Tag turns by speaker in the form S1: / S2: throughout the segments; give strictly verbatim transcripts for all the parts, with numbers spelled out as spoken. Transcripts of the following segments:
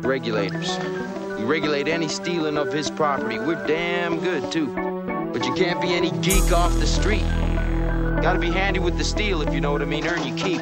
S1: regulators. We regulate any stealing of his property. We're damn good, too. But you can't be any geek off the street. Gotta be handy with the steel, if you know what I mean. Earn your keep.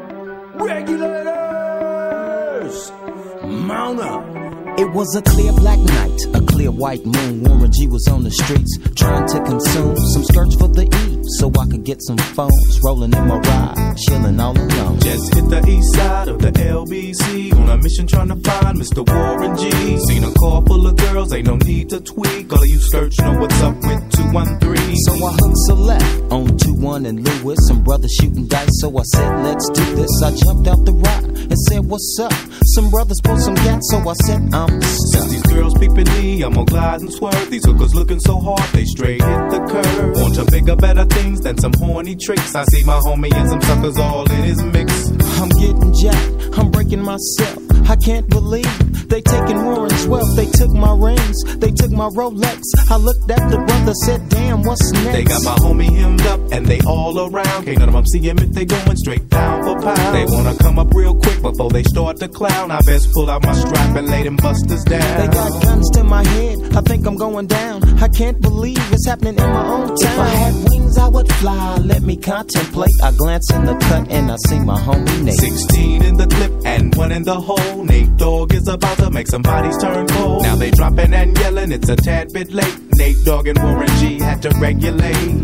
S2: Regulators! Mount up!
S3: It was a clear black night, a clear white moon. Warren G was on the streets, trying to consume some skirts for the E, so I could get some phones. Rolling in my ride, chilling all alone.
S2: Just hit the east side of the L B C, on a mission trying to find Mister Warren G. Seen a car full of girls, ain't no need to tweak. All of you skirts know what's up with two one three.
S3: So I hooked select on two one and Lewis. Some brothers shooting dice, so I said, let's do this. I jumped out the ride and said, what's up? Some brothers pulled some gas, so I said, I'm
S2: Since these girls peeping me, I'm gonna glide and swerve. These hookers looking so hard, they straight hit the curve. Want to bigger, better things than some horny tricks. I see my homie and some suckers all in his mix.
S3: I'm getting jacked, I'm breaking myself. I can't believe they taking Warren's wealth. They took my rings, they took my Rolex. I looked at the brother, said, damn, what's next?
S2: They got my homie hemmed up and they all around. Can't none of them see him if they going straight down for pound. They wanna come up real quick before they start to clown. I best pull out my strap and lay them busters down.
S3: They got guns to my head, I think I'm going down. I can't believe it's happening in my own town. If I had wings, I would fly, let me contemplate. I glance in the cut and I see my homie Nate.
S2: Sixteen in the clip and one in the hole. Nate Dogg is about to make some bodies turn cold. Now they dropping and yelling, it's a tad bit late. Nate Dogg and Warren G had to regulate.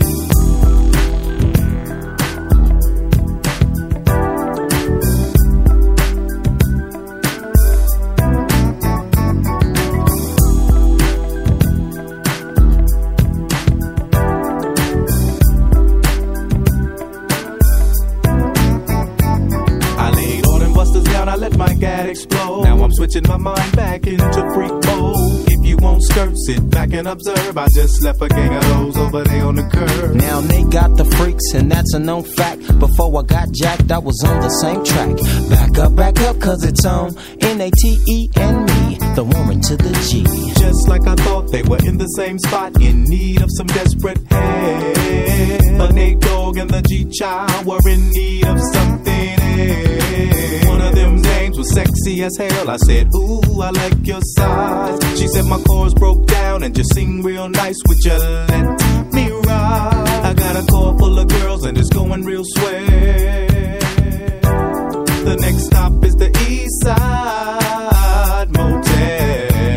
S2: I let my gat explode. Now I'm switching my mind back into freak mode. If you won't skirt, sit back and observe. I just left a gang of those over there on the curb.
S3: Now they got the freaks and that's a known fact. Before I got jacked, I was on the same track. Back up, back up, cause it's on N A T E and me, the Warren to the G.
S2: Just like I thought, they were in the same spot, in need of some desperate help. But Nate Dogg and the G-Child were in need of something else. One of them names was sexy as hell. I said, ooh, I like your size. She said my chords broke down and just sing real nice. Would you let me ride? I got a car full of girls and it's going real swell. The next stop is the East Side Motel.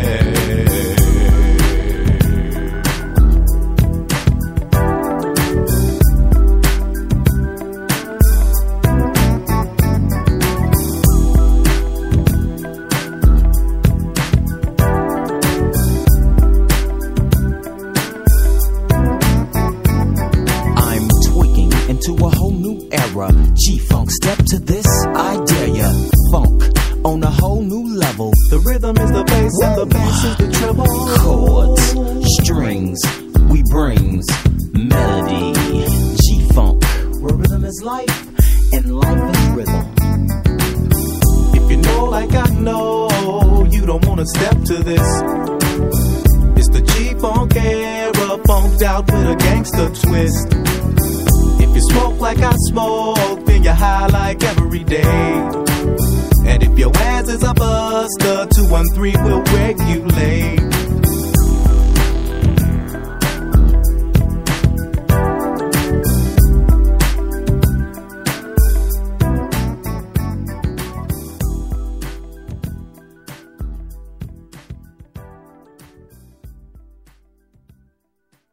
S3: To a whole new era, G-Funk, step to this, I dare ya. Funk on a whole new level.
S2: The rhythm is the bass Whoa. And the bass is the treble.
S3: Chords, strings, we brings melody. G-Funk, where rhythm is life and life is rhythm.
S2: If you know like I know, you don't wanna step to this. It's the G-Funk era, funked out with a gangster twist. If you smoke like I smoke, then you're high like every day. And if your ass is a buster, two one three will regulate.